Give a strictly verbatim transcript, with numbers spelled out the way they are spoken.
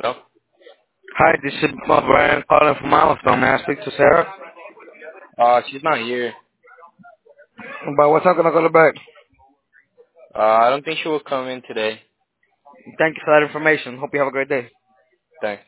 No? Hi, this is Bob Brian calling from Milestone. May I speak to Sarah? Uh, she's not here. But what's up? Gonna call her back. Uh, I don't think she will come in today. Thank you for that information. Hope you have a great day. Thanks.